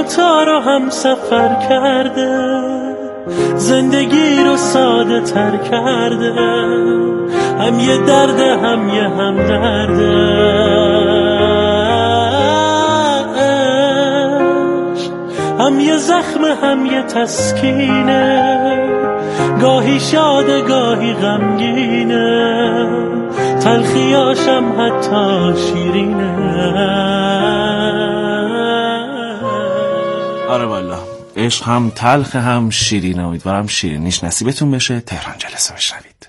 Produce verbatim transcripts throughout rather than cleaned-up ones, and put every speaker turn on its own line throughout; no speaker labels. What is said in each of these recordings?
دوتا رو هم سفر کرده، زندگی رو ساده تر کرده، هم یه درد هم یه هم درده. هم یه زخم هم یه تسکینه، گاهی شاده گاهی غمگینه، تلخیاشم حتی شیرینه.
آره والا عشق هم تلخ هم شیرینه. امیدوارم شیرینیش نصیبتون بشه. تهران جلسه بشنوید.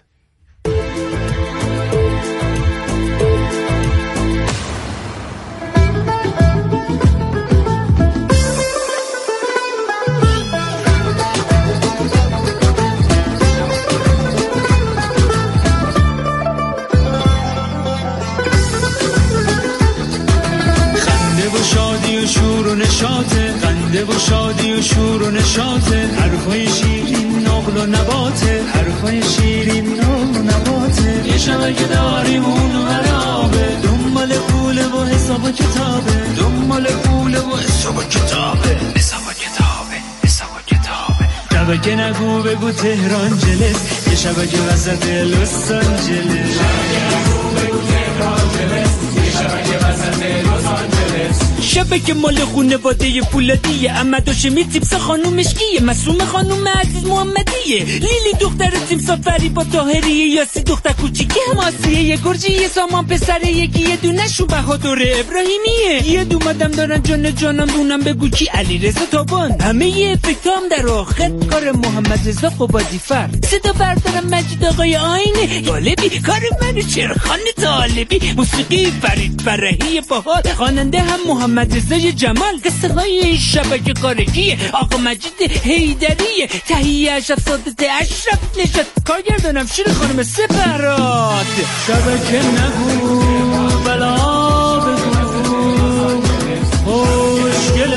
شور و نشاطه، خنده و شادی و شور و نشاطه، حرفای شیرین نقل و نباته، حرفای شیرین نقل و نباته. یه شبه که داریم اون و عرابه، دنبال پوله و حساب و کتابه، دنبال پوله و حساب و کتابه، حساب و کتابه، حساب و کتابه. شبه که نگو بگو تهران جلس، یه شبه که وسط لس آنجلس، شبه که نگو بگو تهران جلس، یه شبه که وسط لس آنجلس. شبه که مال خونواده فولادیه، احمد هاشمی تیپس خانوم مشکیه، مسوم خانوم عزیز محمدیه، لیلی دختر تیم سافری با طاهریه، یاسی دختر کوچیکه ماسیه، یه گرجی یه سامان پسره، یکی یه دونه شو بهادر ابراهیمیه، یه دومدم دارن جان جانم دونم بگو کی علیرضا تابان، همه یه افکتام در آخر کار محمد رضا قبادی فر، صدا بردارم مجید آقای آینه طالبی، کار منو چرخان طالبی، موسیقی فرید فرحی باحال، خواننده هم محمد رضای جمال، قصه های شبکه کارگیه آقا مجید حیدریه، تهیه اشرف سادت اشرف نجات، کارگردانم شیر خانم سپراد. شبکه نگو بلا بگو، خوشگل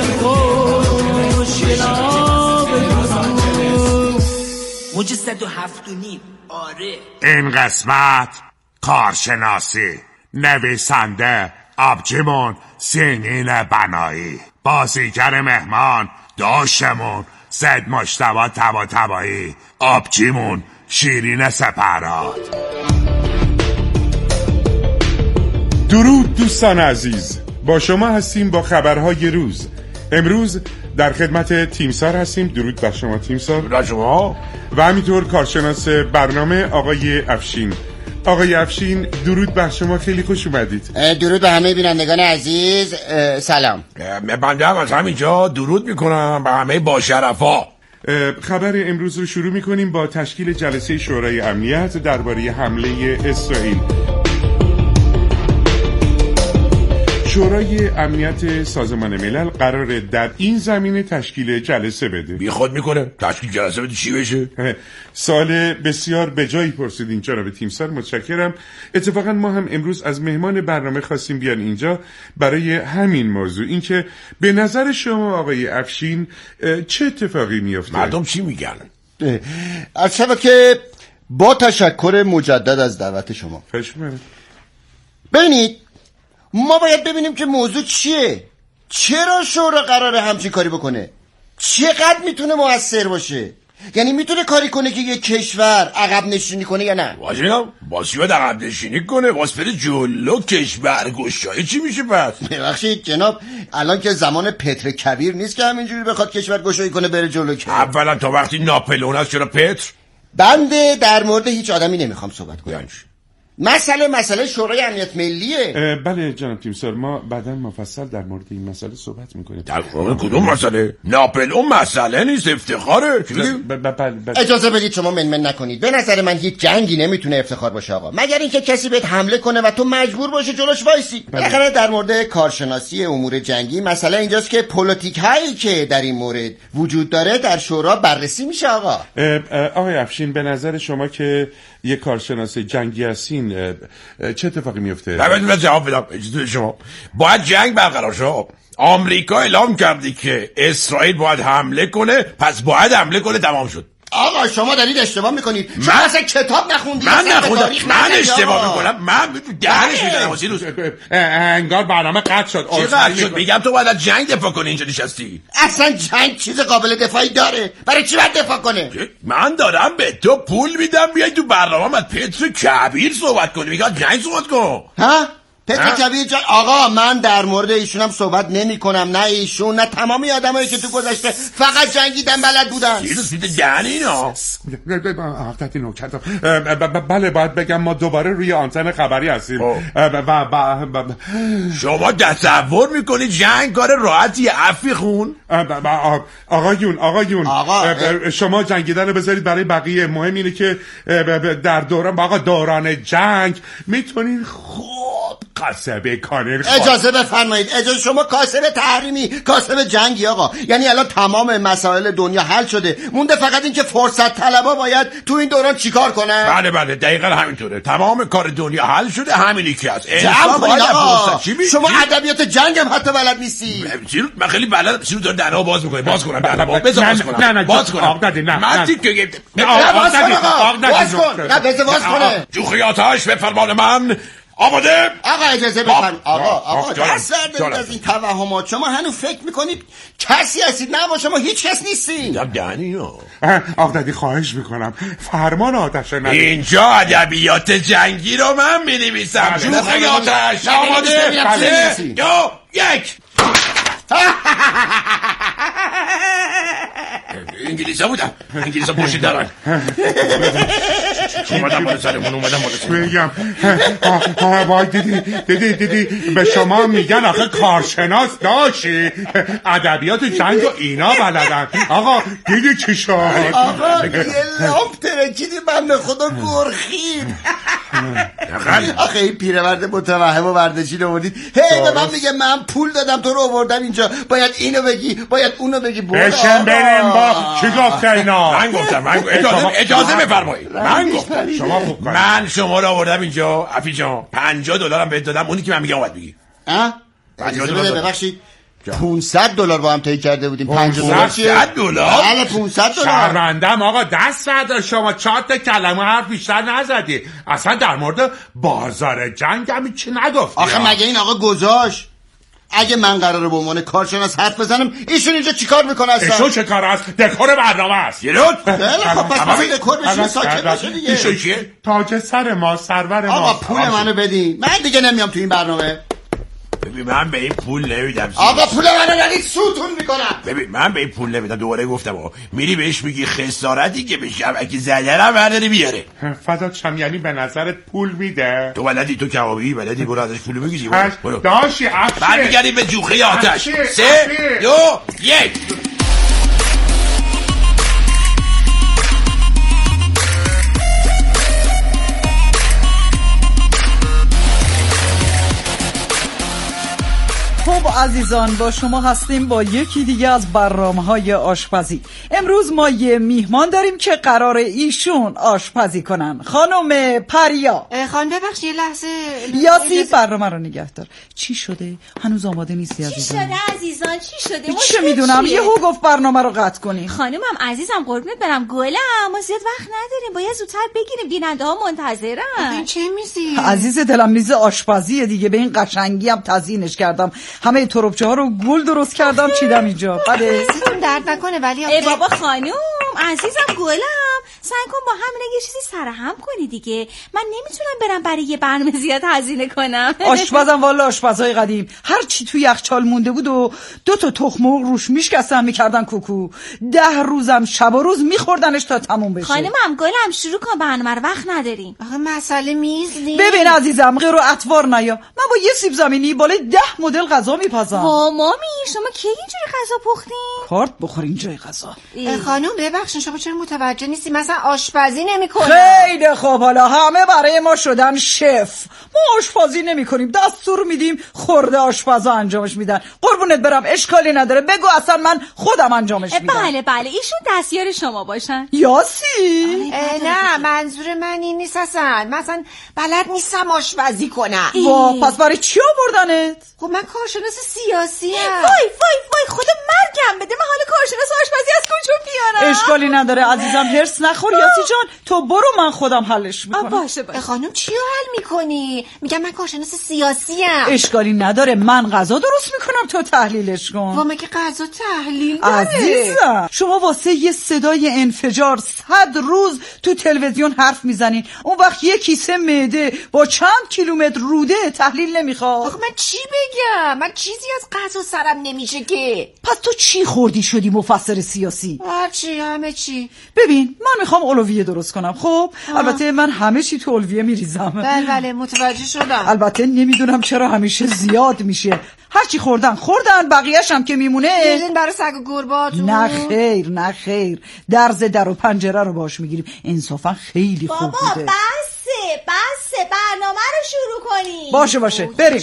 خوشگلا بگو، موج صد و هفت و نیم. آره
این قسمت کارشناسی، نویسنده آبجیمون سینین بنایی، بازیگر مهمان داشتمون زد مجتبی طباطبایی، آبجیمون شیرین سپراد.
درود دوستان عزیز، با شما هستیم با خبرهای روز. امروز در خدمت تیمسار هستیم. درود بر شما تیمسار.
درود شما.
و همینطور کارشناس برنامه آقای افشین. آقای افشین درود بر شما، خیلی خوش اومدید.
درود به همه بینندگان عزیز، سلام.
بنده هم از همینجا درود میکنم به همه با شرفا.
خبر امروز رو شروع میکنیم با تشکیل جلسه شورای امنیت درباره حمله اسرائیل. شورای امنیت سازمان ملل قراره در این زمینه تشکیل جلسه بده.
بی خود میکنه تشکیل جلسه بده چی بشه؟
سوال بسیار به جایی پرسیدین جناب تیمسار، متشکرم. اتفاقا ما هم امروز از مهمان برنامه خواستیم بیان اینجا برای همین موضوع، اینکه به نظر شما آقای افشین چه اتفاقی میفته؟
مردم چی میگن؟
از شبکه با تشکر مجدد از دعوت شما.
خوشمزه.
ببینید ما باید ببینیم که موضوع چیه، چرا شورا قراره همچین کاری بکنه، چقدر میتونه موثر باشه، یعنی میتونه کاری کنه که یه کشور عقب نشینی کنه یا نه؟
واجبم باسی باید عقب نشینی کنه، واسه بره جلو کشور گشایی چی میشه پس؟
ببخشید جناب، الان که زمان پتر کبیر نیست که همینجوری بخواد کشور گشایی کنه بره جلو که.
اولا تا وقتی ناپلئون است چرا پتر؟
بنده در مورد هیچ آدمی نمیخوام صحبت کنم. مسئله مسئله شورای امنیت ملیه.
بله جناب تیمسار، ما بعداً مفصل در مورد این مسئله صحبت میکنیم.
در واقع کدوم مسئله؟ ناپلئون مسئله نیست، افتخاره.
اجازه بدید شما منمن نکنید. به نظر من هیچ جنگی نمیتونه افتخار باشه آقا، مگر اینکه کسی بهت حمله کنه و تو مجبور باشی جلوش وایسی. بالاخره در مورد کارشناسی امور جنگی مسئله اینجاست که پلیتیک هایی که در این مورد وجود داره در شورا بررسی میشه آقا.
آقای افشین، به نظر شما که یه کارشناس جنگی هستین چه اتفاقی میفته؟
ببینید جواب بدم. اجازه شما، باید جنگ برقرار شه. آمریکا اعلام کردی که اسرائیل باید حمله کنه، پس باید حمله کنه، تمام شد.
آقا شما دارید اشتباه میکنید. شما اصلا کتاب نخوندید.
من نخوندم. من اشتباه میکنم. من دهنش میزنم واسه روز.
انگار برنامه قطع شد.
چی قطع شد؟ میگم تو باید از جنگ دفاع کنی اینجا نشستی.
اصلا جنگ چیز قابل دفاعی داره؟ برای چی باید دفاع کنه؟
من دارم به تو پول میدم بیای تو برنامه از پتر کبیر صحبت کنی. میگم جنگ صحبت کن.
ها؟ پتر کبیر جان آقا من در مورد ایشونم صحبت نمی کنم. نه ایشون نه تمامی آدمایی که تو گذشته فقط جنگیدن بلد بودن.
چی رو سیده دهن اینا؟
آقدتی نوکر بله باید بگم ما دوباره روی آنتن خبری هستیم.
شما تصور میکنی جنگ کار راحتی؟ عفی خون
آقایون آقایون
آقا
شما جنگیدن رو بذارید برای بقیه. مهم اینه که در دوران آقا دوران جنگ میتونین خوب کاسبه کنین.
اجازه بفرمایید. اجازه شما کاسبه تحریمی کاسبه جنگی آقا. یعنی الان تمام مسائل دنیا حل شده مونده فقط این که فرصت طلبا باید تو این دوران چیکار کنن.
بله بله دقیقاً همینطوره. تمام کار دنیا حل شده همینی که هست.
جمع کنید آقا. شما ادبیات جنگ هم حتی بلد نیستی.
من خیلی بلدم. چی رو داره درها باز میکنه؟ باز کنم درها بذار باز کنم.
نه نه
باز کنم.
آقدتی نه
من تیکه
باز کن آقا. باز کن. نه بذار باز کنه.
جوخی آتش به فرمان من آماده.
آقا اجازه بفرمایید. آقا آقا دست دارید از این توهمات. شما هنوز فکر میکنید کسی هستید. نه با شما هیچ کس نیستین.
دهنی
آقدتی خواهش میکنم فرمان آتش ندید.
اینجا ادبیات جنگی رو من مینویسم. جوخی آتش آماده. سه دو یک. انگلیسا بودم. انگلیسا پشت دارن. اومدم بالا سرمون اومدم بالا سرمون.
میگم وای دیدی دیدی دیدی به شما میگن آخه کارشناس داشتی ادبیات جنگ و اینا بلدن. آقا دیدی چی شد؟
آقا یه لامپ ترکیدی بنده خدا گرخید. آخه این پیرمرد متوهم و وردشی آوردید. هی به من میگه من پول دادم تو رو آوردم اینجا باید اینو بگی باید اونو بگی.
بشن بریم با چی گفته اینا؟
من گفتم من اجازه اجازه بفرمایید. من گفتم
شما خوب کنید.
من شما رو آوردم اینجا افی جان پنجاه دلارم بهت دادم. اونی که من میگم اومد بگی.
ها؟ پنجاه دلار ببخشید پانصد دلار با هم طی کرده بودیم. پنجاه دلار چیه؟
پانصد دلار؟
بله پانصد دلار.
شرمندم آقا دست ندار شما چهار تا کلمه حرف بیشتر نزدی. اصلا در مورد بازار جنگ هم چی نگفتی.
آخه مگه این آقا گذاشت اگه من قراره به عنوان کارشناس حرف بزنم ایشون اینجا چیکار میکنه اصلا؟
ایشون چه کار است؟ دکور برنامه است.
یلوت
خب پس ببین دکور بشین ساکت باشه دیگه.
ایشون چیه؟
تاج سر ما سرور ما.
آقا پول منو بدین. من دیگه نمیام تو این برنامه.
ببین من به این پول نمیدم.
آقا پول منو ندید سوتون میکنم.
ببین من به این پول نمیدم. دوباره گفتم آقا میری بهش میگی خسارتی که به شبکه زدرم برداری بیاره.
فدات شم. یعنی به نظرت پول میده؟
تو بلدی تو کبابی بلدی برو ازش پول بگیری. برو
داشی افشه.
بعد میگردیم به جوخه آتش. سه دو یک.
خب عزیزان با شما هستیم با یکی دیگه از برنامه‌های آشپزی. امروز ما یه میهمان داریم که قرار ایشون آشپزی کنن. خانم پریا.
خانم ببخشید یه لحظه.
یاسی برنامه رو نگه دار. چی شده؟ هنوز آماده نیستی عزیزان؟
چی شده عزیزان؟ چی شده؟
چه میدونم یهو گفت برنامه رو قطع کنی.
خانومم عزیزم قربونت برم گلم ما زیاد وقت نداریم باید زودتر بگیریم بیننده ها منتظرن.
این چه میزی؟
عزیز دلم میز آشپزیه دیگه به این قشنگی هم تزیینش کردم. همه تربچه ها رو گل درست کردم چیدم اینجا. بله
سیتون درد نکنه ولی
ای بابا خانوم عزیزم گلم سعی کن با همین یه چیزی سرهم کنی دیگه. من نمیتونم برم برای یه برنامه زیاد هزینه کنم.
آشپزم والا آشپزای قدیم هر چی توی یخچال مونده بود و دو تا تخم مرغ روش میشکستن میکردن کوکو. ده روزم شب و روز میخوردنش تا تموم بشه.
خانومم گلم شروع کن برنامه رو وقت نداریم.
آخه مسئله میز نیست.
ببین عزیزم غیر و اطوار نیا. من با یه سیب زمینی بالای ده مدل غذا میپزم.
وا مامی شما کی اینجوری غذا پختین؟
کارت بخور اینجای غذا.
خانم ببخشید شما چرا متوجه نیستی مثلا آشپزی نمیکنه؟
خیلی خوب حالا همه برای ما شدن شف. ما آشپزی نمیکنیم دستور میدیم خورده آشپزا انجامش میدن. قربونت برم اشکالی نداره بگو اصلا من خودم انجامش میدم.
بله بله ایشون دستیار شما باشن.
یاسی
نه منظور من این نیست اصلا. مثلا بلد نیستم آشپزی کنم.
وا پس برای چی آوردنت؟
خب من کارشناس سیاسی ام.
وای وای وای خدا مرگم بده من حالا کارشناس آشپزی از کجا بیارم؟
اشکالی نداره عزیزم، هرس نخور یاسی جان، تو برو من خودم حلش میکنم.
باشه باشه.
خانم چی رو حل میکنی؟ میگم من کارشناس سیاسی ام.
اشکالی نداره، من غذا درست میکنم تو تحلیلش کن.
و مگه غذا تحلیل داره؟
عزیزم شما واسه یه صدای انفجار صد روز تو تلویزیون حرف میزنین، اون وقت یه کیسه معده با چند کیلومتر روده تحلیل نمیخواد.
آخه من چی بگم؟ من چیزی از غذا سرم نمیشه که.
پس تو چی خوردی شدی مفسر سیاسی؟
چی همه چی.
ببین من میخوام اولویه درست کنم. خب آه. البته من همه چی تو اولویه میریزم.
بله بله متوجه شدم.
البته نمیدونم چرا همیشه زیاد میشه. هرچی خوردن خوردن، بقیه‌ش هم که میمونه
میرین برای سگ و گرباتون.
نه خیر نه خیر، درز در و پنجره رو باش میگیریم. انصافا خیلی خوب بوده.
بابا بسه بسه برنامه رو شروع کنی.
باشه باشه بریم.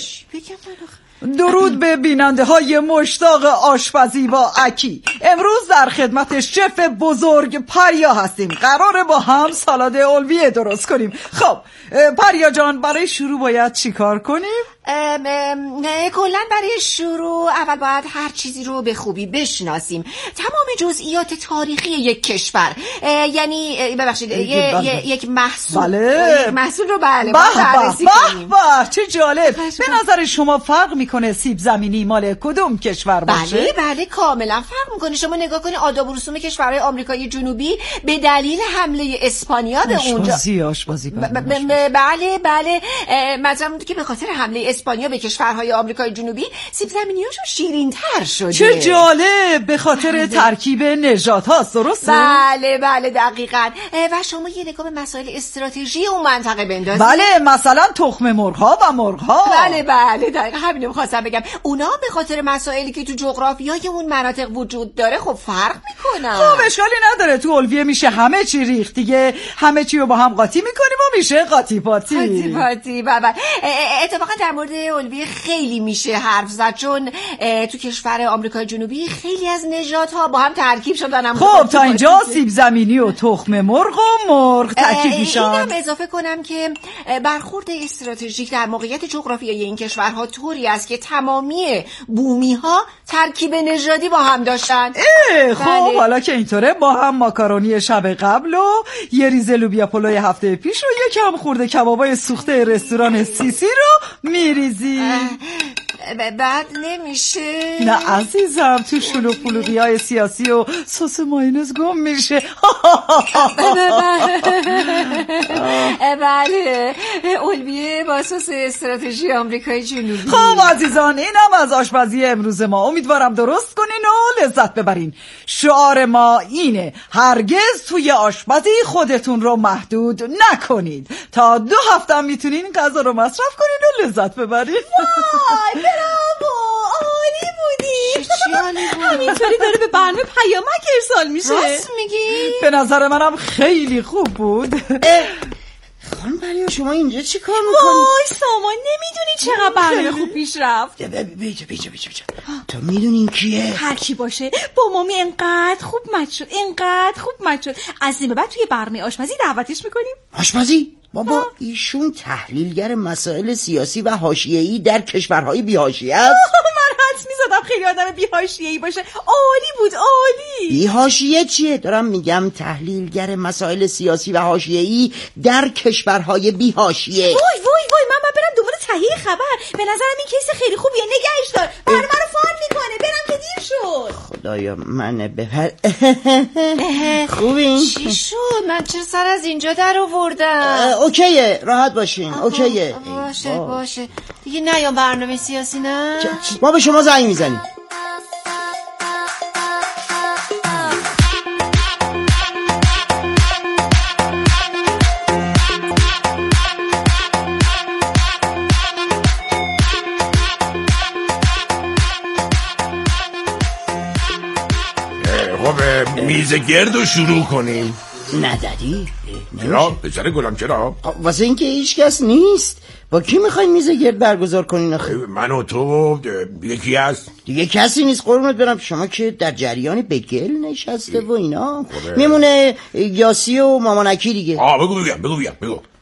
درود به بیننده های مشتاق آشپزی با اکی. امروز در خدمت شف بزرگ پریا هستیم. قراره با هم سالاد اولویه درست کنیم. خب پریا جان برای شروع باید چی کار کنیم؟
کلن برای شروع اول باید هر چیزی رو به خوبی بشناسیم، تمام جزئیات تاریخی یک کشور، یعنی ببخشید یک محصول.
بله.
یک محصول رو بله
باید
بررسی کنیم.
به چه جالب. به نظر شما فرق میکنه سیب زمینی مال کدوم کشور باشه؟
بله بله کاملا فرق میکنه. شما نگاه کنید آداب و رسوم کشورهای آمریکای جنوبی به دلیل حمله اسپانیا به اونجا
آشپزی آشپزی
بله بله مثلا که به خاطر حمله اسپانیا به کشورهای آمریکای جنوبی سیب زمینیاشون شیرین‌تر شده.
چه جالب، به خاطر ترکیب نژاد هاست. درسته؟
بله بله دقیقاً. و شما یه نگاه به مسائل استراتژی اون منطقه بندازید.
بله مثلا تخم مرغ‌ها و مرغ‌ها.
بله بله دقیقاً همینو می‌خواستم بگم. اونا به خاطر مسائلی که تو جغرافیای اون مناطق وجود داره خب فرق میکنن.
خب اشکالی نداره، تو اولویه میشه همه چی ریخت دیگه، همه چی رو با هم قاطی میکنیم و میشه قاطی پاتی.
قاطی پاتی بابا. اتفاقا در مورد اولویه خیلی میشه حرف زد، چون تو کشور آمریکای جنوبی خیلی از نژادها با هم ترکیب شدن.
خب تا اینجا سیب زمینی و تخم مرغ و مرغ ترکیب میشن.
اینم اضافه کنم که برخورد استراتژیک در موقعیت جغرافیایی این کشورها طوری است که تمامی بومی ها ترکیب نژادی با هم داشتن.
خب بله. حالا که اینطوره با هم ماکارونی شب قبل و یه ریزه لوبیا پلوی هفته پیش و یکم خورده کبابای سوخته رستوران سیسی رو میریزی.
بعد نمیشه؟
نه عزیزم، تو شلو پلوغی های سیاسی و سس ماینز گم میشه.
بله اولویه با سس استراتژی آمریکای جنوبی.
خب عزیزان اینم از آشپزی امروز ما، امیدوارم درست کنین و لذت ببرین. شعار ما اینه هرگز توی آشپزی خودتون رو محدود نکنید. تا دو هفته میتونین غذا رو مصرف کنین و لذت ببرین.
وای برافو، عالی بودی. همینطوری داره به برنامه پیامک ارسال میشه.
راست میگی؟
به نظر منم خیلی خوب بود.
خانم پریا شما اینجا چی کار میکنی؟
وای سامان نمیدونی چقدر برنامه خوب پیش رفت.
بیجا بیجا بیجا بیجا تو میدونین کیه؟
هر کی باشه با مامی انقدر خوب مچ شد، انقدر خوب مچ شد. از این به بعد توی برنامه آشپزی دعوتش میکنیم.
آشپزی؟ بابا ایشون تحلیلگر مسائل سیاسی و حاشیه‌ای در کشورهای بی‌حاشیه است.
من حدس می‌زدم خیلی آدم بی‌حاشیه‌ای باشه. عالی بود عالی.
بی‌حاشیه چیه؟ دارم میگم تحلیلگر مسائل سیاسی و حاشیه‌ای در کشورهای بی‌حاشیه.
وای وای وای من من برم دوباره تهیه خبر. به نظرم این کیس خیلی خوبیه، نگهش دار. برنامه رو فان میکنه. برم که دیر شد.
خدایا من ببر. خوبین؟
چی شد؟ من چرا سر از اینجا در آوردم؟
اوکیه راحت باشین. اوکیه
باشه باشه دیگه نیام برنامه سیاسی نه.
ما به شما زنگ میزنیم.
خب میز گرد رو شروع کنیم.
نه دادی
چرا؟ بچره گلم چرا؟
واسه اینکه هیچ کس نیست. با کی میخواین میز گرد برگزار کنین آخه؟
من و تو و یکی هست
دیگه کسی نیست قربونت برم. شما که در جریان بگل نشسته و اینا میمونه یاسی و مامانکی دیگه.
آه بگو بگم بگو بگم بگو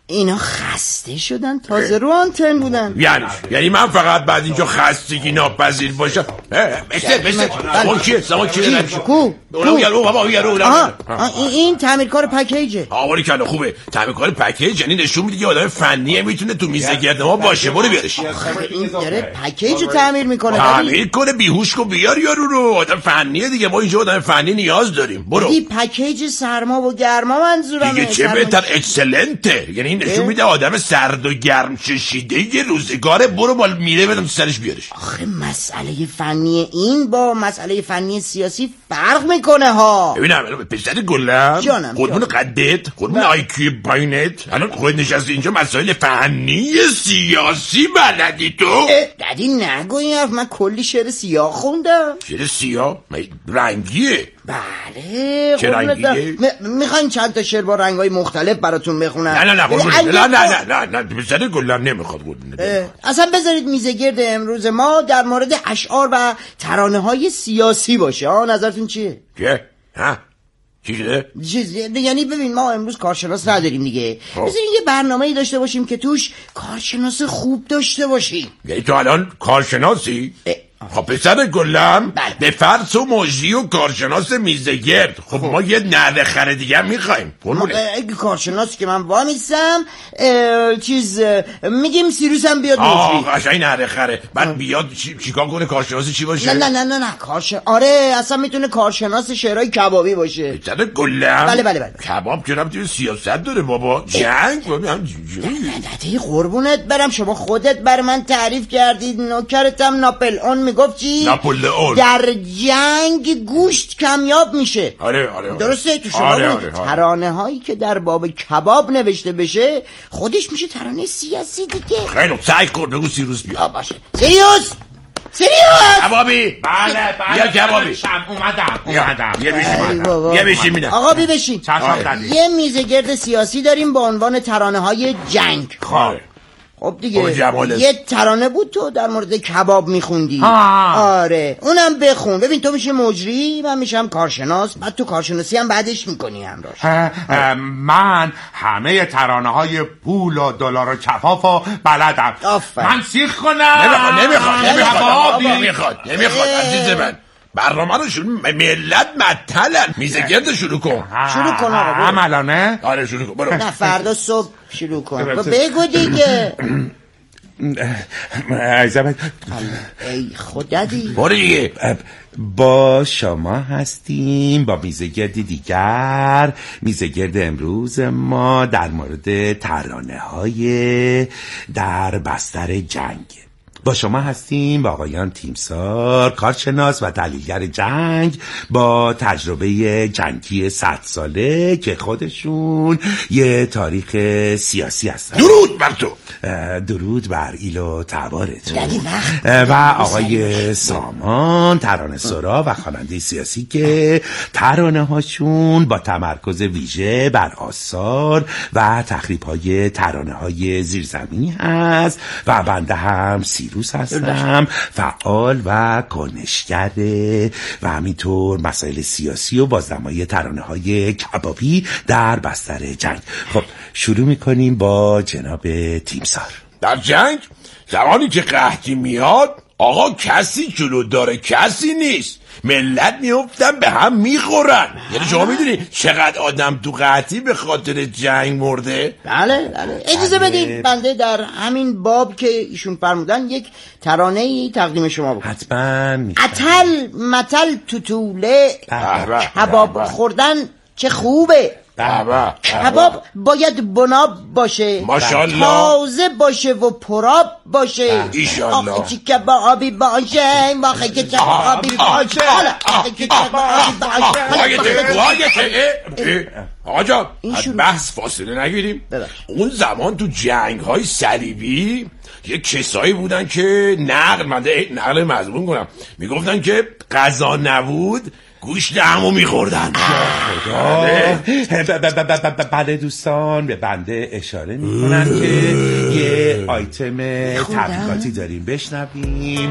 اینا خسته شدن تازه رو آنتن بودن.
یعنی یعنی من فقط بعد اینجا خستگی ناپذیر باشم. بسه بسه سامان کیه سامان کیه
کو
اونم یارو بابا یارو
این تعمیرکار پکیجه.
آوری کنه خوبه تعمیرکار پکیج، یعنی نشون میده که آدم فنیه میتونه تو میز گرد ما باشه. برو بیارش.
این داره پکیج تعمیر میکنه.
تعمیر کنه بیهوش کو بیار یارو رو. آدم فنیه دیگه، ما اینجا آدم فنی نیاز داریم. برو.
این پکیج سرما و گرما منظورمه.
دیگه چه بهتر اکسلنته. یعنی نشون میده آدم سرد و گرم چشیده یه روزگاره. برو مال میره بدم سرش بیارش.
آخه مسئله فنی این با مسئله فنی سیاسی فرق میکنه ها.
ببینم پسر گلم قربون قدت قربون آیکیو پایینت الان خود نشستی اینجا مسائل فنی سیاسی بلدی تو؟
دادی نگو این حرف، من کلی شعر سیاه خوندم.
شعر سیاه؟ رنگیه؟
بله.
چه رنگیه؟
میخواین چند تا شعر با رنگای مختلف براتون بخونم؟
نه نه نه نه نه نه نه پسر گلم نمیخواد قربون.
اصلا بذارید میز گرد امروز ما در مورد اشعار و ترانه های سیاسی باشه. ها نظرتون چیه؟
چه؟ ها؟ چی شده؟
یعنی ببین ما امروز کارشناس نداریم دیگه. بذارین یه برنامه‌ای داشته باشیم که توش کارشناس خوب داشته باشیم.
یعنی تو الان کارشناسی؟ خب پسر گلم به فرض و مجری و کارشناس میزگرد. خب ما یه نوه خره دیگه میخوایم.
اگه کارشناسی که من وامیستم چیز میگیم سیروس هم بیاد مجری.
آه قشنگ نوه خره. بعد بیاد چیکار کنه کارشناسی چی باشه؟
نه نه نه نه کارشناس. آره اصلا میتونه کارشناس شعرهای کبابی باشه.
پسر گلم
بله بله بله.
کباب که ربطی به سیاست داره بابا. جنگ بابا هم
نه قربونت برم، شما خودت بر من تعریف کردید نوکرتم ناپل اون میگفت چی؟
ناپلئون
در جنگ گوشت کمیاب میشه.
آره آره, آره.
درسته تو شما
آره آره آره.
ترانه هایی که در باب کباب نوشته بشه خودش میشه ترانه سیاسی دیگه.
خیلی سعی کن بگو سیروس بیا.
باشه سیریوس سیریوس
کبابی.
بله بله
یا کبابی
شم اومدم اومدم.
یه بشین یه بشین میدم.
آقا بی بشین.
آره.
یه میز گرد سیاسی داریم با عنوان ترانه های جنگ.
خب
خب دیگه یه ترانه بود تو در مورد کباب میخوندی. آره اونم بخون. ببین تو میشه مجری من میشم کارشناس، بعد تو کارشناسی هم بعدش میکنی همراش.
من همه ترانه های پول و دلار و کفاف و بلدم. من سیخ کنم.
نمیخواد نمیخواد نمیخواد نمیخواد نمیخواد عزیز من. برنامه رو شروع ملت مطلن. میز گرد شروع کن.
شروع کن آقا.
عملانه؟
آره شروع کن برو.
نه فردا صبح شروع کن. بگو دیگه. ای خدا دی.
برو دیگه.
با شما هستیم با میزگرد دیگر. میزگرد امروز ما در مورد ترانه های در بستر جنگ. با شما هستیم با آقایان تیمسار کارشناس و تحلیلگر جنگ با تجربه جنگی صد ساله که خودشون یه تاریخ سیاسی هستن.
درود بر تو.
درود بر ایل و تبارتون. و آقای سامان ترانه سرا و خواننده سیاسی که ترانه هاشون با تمرکز ویژه بر آثار و تخریب های ترانه های زیرزمینی هست و بنده هم سیروس هستم فعال و کنشگره و همینطور مسائل سیاسی و بازنمایی ترانه های کبابی در بستر جنگ. خب شروع میکنیم با جناب تیمسار.
در جنگ زمانی که قحطی میاد آقا کسی جلو داره کسی نیست. ملت میافتن به هم میخورن. یعنی شما میدونی چقدر آدم تو قحطی به خاطر جنگ مرده؟
بله بله. اجازه بدید بنده در همین باب که ایشون فرمودن یک ترانه‌ای تقدیم شما بکنم.
حتما.
اتل متل توتوله کباب خوردن چه خوبه.
بابا
کباب باید بناب باشه
ماشاءالله،
تازه باشه و پراب باشه
ایشالله.
آخه چی کبابی باشه آخه که کبابی باشه آخه که کبابی
باشه. آقا جان بحث فاصله نگیریم. اون زمان تو جنگ های صلیبی یه کسایی بودن که نقل منده نقل مضمون کنم میگفتن که غذا نبود گوشت همو میخوردن.
بله دوستان به بنده اشاره میکنن که یه آیتم تبلیغاتی داریم بشنویم.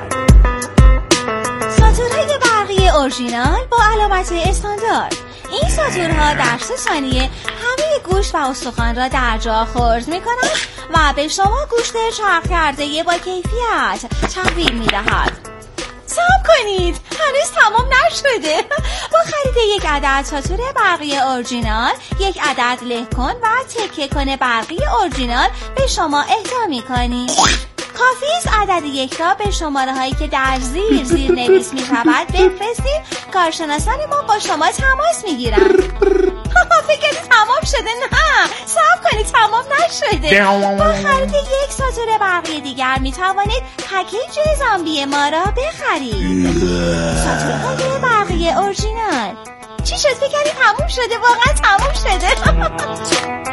ساتورهای برقی اورژینال با علامت استاندارد. این ساتورها در سه ثانیه همه گوشت و استخوان را در جا خرد میکنند و به شما گوشت چرخ کرده با کیفیت تحویل میدهد. صبر کنید، هنوز تمام نشده. با خرید یک عدد ساتور برقی اورجینال، یک عدد لهکن و تکه کن برقی اورجینال به شما اهدا میکنیم. کافی است عدد یک را به شماره هایی که در زیر زیر نویس می شود بفرستید. کارشناسان ما با شما تماس می گیرن. فکر کردی تمام شده؟ نه، صبر کنید، تمام نشده. با خرید یک ساتور برقی دیگر می توانید پکیج زامبی ما را بخرید. ساتورهای برقی اورجینال. چی شد؟ فکر کردی تمام شده؟ واقعا تمام شده.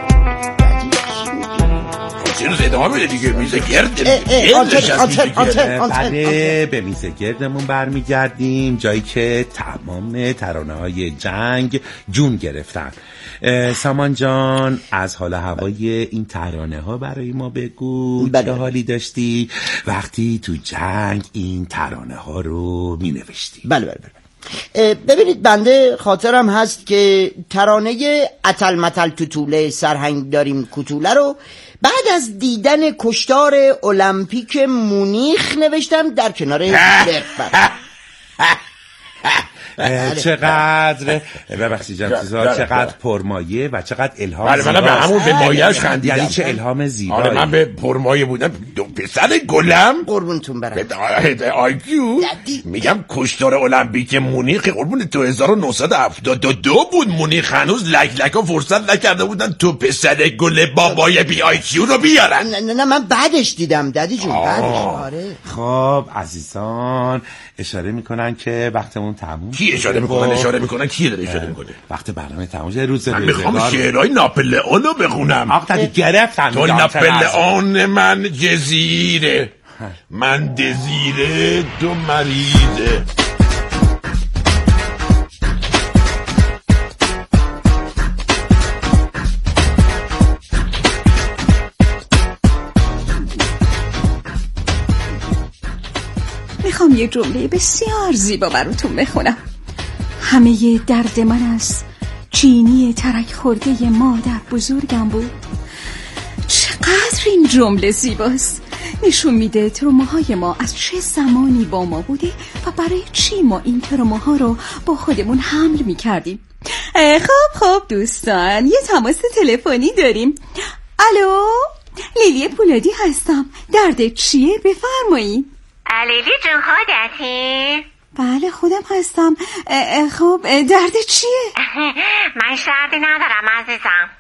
چرا ادامه بده دیگه، میز گرد
بله، به میز گردمون برمیگردیم، جایی که تمام ترانه های جنگ جون گرفتن. سامان جان، از حال هوای این ترانه ها برای ما بگو.
بله.
چه حالی داشتی وقتی تو جنگ این ترانه ها رو می نوشتی؟
بله بله بله. ببینید، بنده خاطرم هست که ترانه اتل متل توتوله سرهنگ داریم کوتوله رو بعد از دیدن کشتار المپیک مونیخ نوشتم در کنار هیتلر.
چقدر ببخشید جناب سیزار، چقدر پرمایه و چققدر الهام.
بله بله، به همون به مایه‌اش خندیدم.
یعنی چه الهام زیبایی.
آره، من به پرمایه بودم. دو پسر گلم
قربونتون برم.
آی کیو میگم کشتار المپیک مونیخ قربون تو هزار و نهصد و هفتاد و دو بود. مونیخ هنوز لک لکا فرصت نکرده بودن تو پسر گل بابای بی آی کیو رو بیارن.
نه نه, نه من بعدش دیدم دادی جون، بعدش. آره.
خب عزیزان، اشاره میکنن که وقتمون تموم.
کی اشاره میکنن؟ اشاره میکنن کی داره اشاره میکنه؟
وقت برنامه تموم شده. روز
من میخوام شعرهای ناپلئون رو بخونم.
آقا تا گرفتم.
تو ناپلئون من جزیره، من دزیره تو مریضه.
میخوام یه جمله بسیار زیبا براتون بخونم. همه درد من از چینی ترک خورده مادر بزرگم بود. چقدر این جمله زیباست. نشون میده تروماهای ما از چه زمانی با ما بوده و برای چی ما این تروماها رو با خودمون حمل میکردیم. خب خب دوستان، یه تماس تلفنی داریم. الو، لیلی پولادی هستم. درد چیه؟ بفرمایید.
لیلی جون، خودتی؟
بله خودم هستم. خب درد چیه؟
من دردی ندارم عزیزم.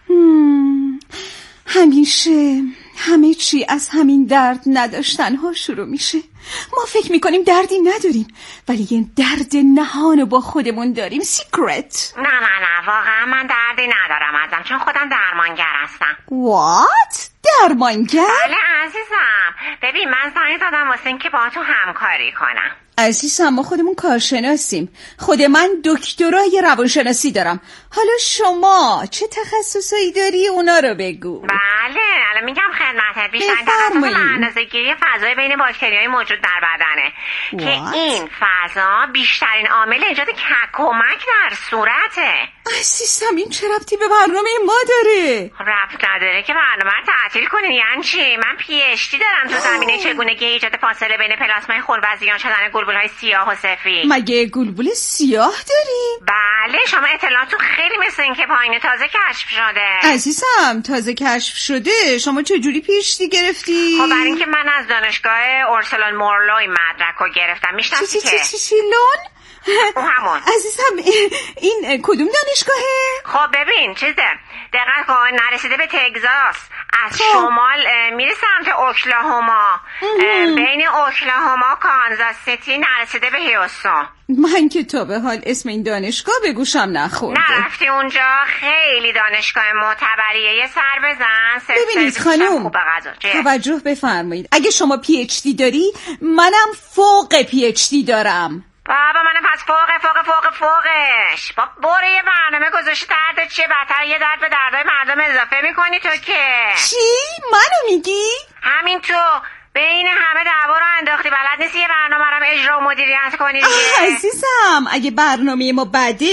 همیشه همه چی از همین درد نداشتن ها شروع میشه. ما فکر میکنیم دردی نداریم، ولی یه درد نهانو با خودمون داریم. سیکرت.
نه نه نه، واقعا من دردی ندارم ازم، چون خودم درمانگر هستم.
وات؟ درمانگر؟
بله عزیزم. ببین، من زنگ زدم واسه این که با تو همکاری کنم.
عزیزم، ما خودمون کارشناسیم. خود من دکترای روانشناسی دارم. حالا شما چه تخصصایی داری؟ اونا رو بگو.
بله، الان میگم خدمتت. بیشتر تخصص اندازه‌گیری فضای بین باکتریای موجود در بدنه. What? که این فضا بیشترین عامل ایجاد کمک در صورته.
عزیزم، این چه ربطی به برنامه ما داره؟
ربط نداره که برنامه رو تعطیل کنین. یعنی چی؟ من پی اچ دی دارم تو زمینه چگونگی ایجاد فاصله بین پلاسمای خون و زیان شدن گلبول‌های سیاه و سفید.
مگه گلبول سیاه داریم؟
بله، شما اطلاعاتتون خیلی مثل این که پایینه، تازه کشف شده.
عزیزم، تازه کشف شده؟ شما چه جوری پی اچ دی گرفتی؟
خب برای اینکه من از دانشگاه اورسلون مورلوی مدرک رو گرفتم. میشناسی که
چی چی چی لون؟
او همون.
عزیزم، این کدوم دانشگاهه؟
خب ببین چیزه، دقیق کن، نرسیده به تگزاس، از خب. شمال میره سمت اوکلاهوما، بین اوکلاهوما کانزاس سیتی نرسیده به هیوستون.
من که تا به حال اسم این دانشگاه به گوشم نخورده.
نرفتی اونجا؟ خیلی دانشگاه معتبریه، یه سر بزن.
ببینید خانوم، توجه بفرمایید. اگه شما پی اچ دی داری، منم فوق پی اچ دی دارم.
بابا منم پس فوق فوق فوق فوقش. با باره یه برنامه گذاشتی درد چیه، بدتر یه درد به دردای مردم اضافه میکنی تو که.
چی؟ منو میگی؟
همین تو بین همه دعوا رو انداختی، بلد نیستی یه برنامه رو اجرا و مدیریت کنی دیگه.
عزیزم، اگه برنامه ما بده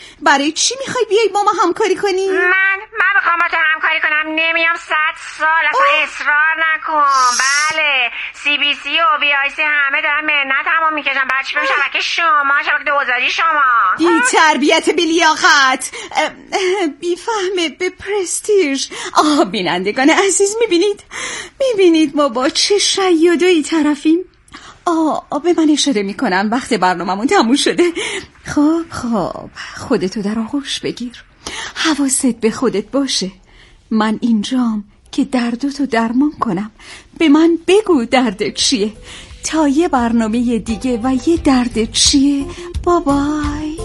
برای چی میخوای بیای با ما همکاری کنی؟
من من بخوام با تو همکاری کنم نمیام صد سال اصلا اصرار نکن. بله سی بی سی و بی آی سی همه دارن منت همون میکشن. برای چی بریم شبکه شما شبکه دوزاری شما؟
بی تربیت بی لیاقت بی فهمه به پرستیژ. آه بینندگان عزیز میبینید میبینید ما با چه شیادایی طرفیم. آه به من اشاره میکنم وقت برنامه‌مون تموم شده. خب خب خودتو در آغوش بگیر، حواست به خودت باشه. من اینجام که دردتو درمان کنم. به من بگو دردت چیه. تا یه برنامه دیگه و یه دردت چیه. بابای.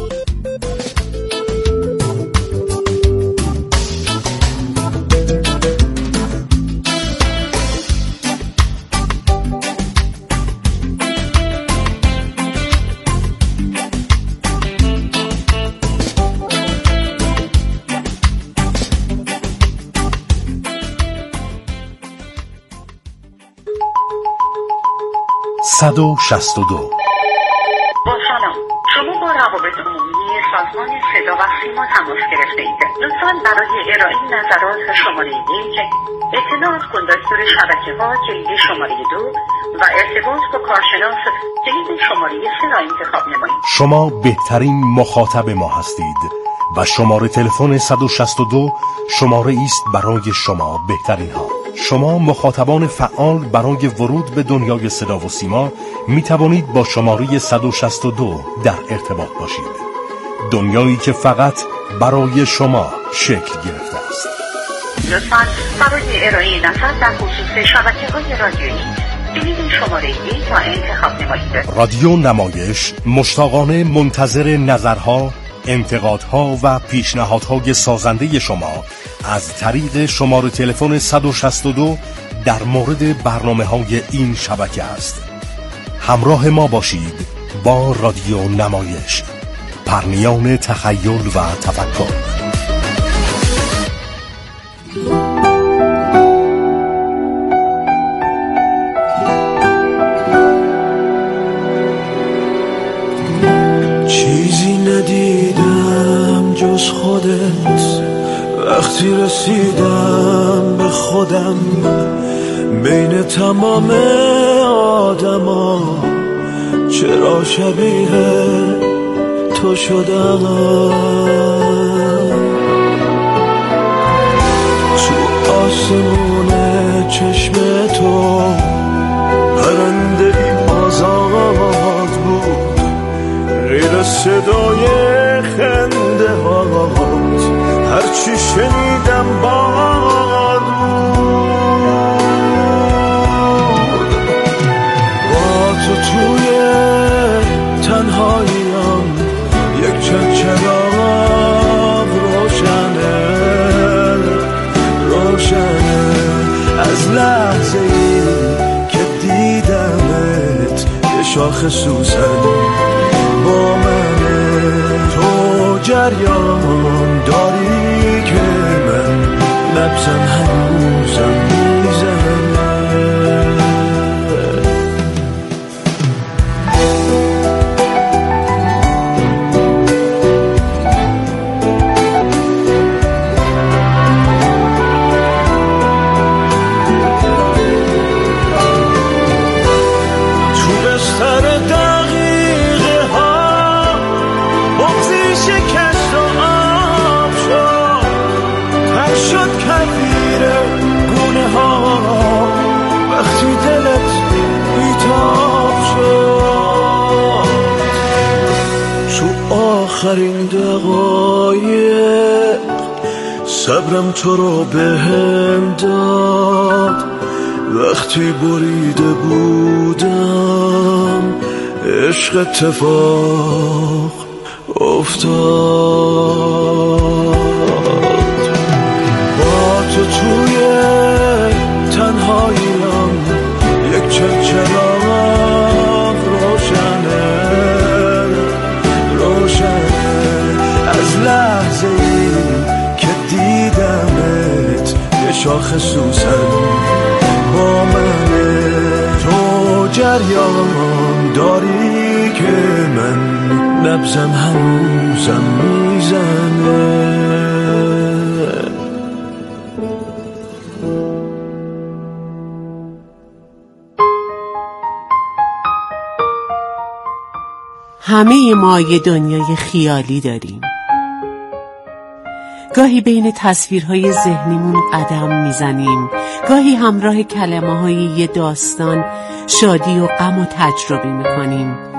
صد و شصت و دو.
با سلام، شما با روابط عمومی سازمان صدا و سیما تماس گرفته اید. لطفاً برای ارائه نظرات شماره یک، اطلاعات کندکتور شبکه ها کلید شماره دو و ارتباط با کارشناس کلید شماره سه را انتخاب نمایید.
شما بهترین مخاطب ما هستید و شماره تلفن صد و شصت و دو شماره است برای شما بهترین ها. شما مخاطبان فعال برای ورود به دنیای صدا و سیما می توانید با شماره صد و شصت و دو در ارتباط باشید. دنیایی که فقط برای شما شکل گرفته است.
لطفاً برای ارائه نظر در خصوص شبکه‌های رادیویی کلید شماره یک را انتخاب نمایید.
رادیو نمایش مشتاقانه منتظر نظرها، انتقادها و پیشنهادهای سازنده شما از طریق شماره تلفن صد و شصت و دو در مورد برنامه‌های این شبکه است. همراه ما باشید با رادیو نمایش، پرنیان تخیل و تفکر.
چیزی ندیدم جز خودت، وقتی رسیدم به خودم بین تمام آدما چرا شبیه تو شدم. تو آسمون چشم تو پرنده ای آزاد بود، غیر صدای خنده هات هرچی شنیدم باد بود. با تو توی تنهاییم یک چراغ روشنه روشنه از لحظه ای که دیدمت یه شاخ سوسن با منه. تو جریان داری که من نبزم هنوزم میزنه. آخرین دقایق صبرم تو رو بهم داد، وقتی بریده بودم عشق اتفاق افتاد. با تو توی تنهاییم یک چراغ روشنه از لحظه ای که دیدمت یه شاخ سوسن با منه. تو جریان داری که من نبزم هنوزم میزنه. میزنه.
همه ما یه دنیای خیالی داریم. گاهی بین تصویرهای ذهنیمون قدم میزنیم، گاهی همراه کلمه های یه داستان شادی و غم و تجربه میکنیم.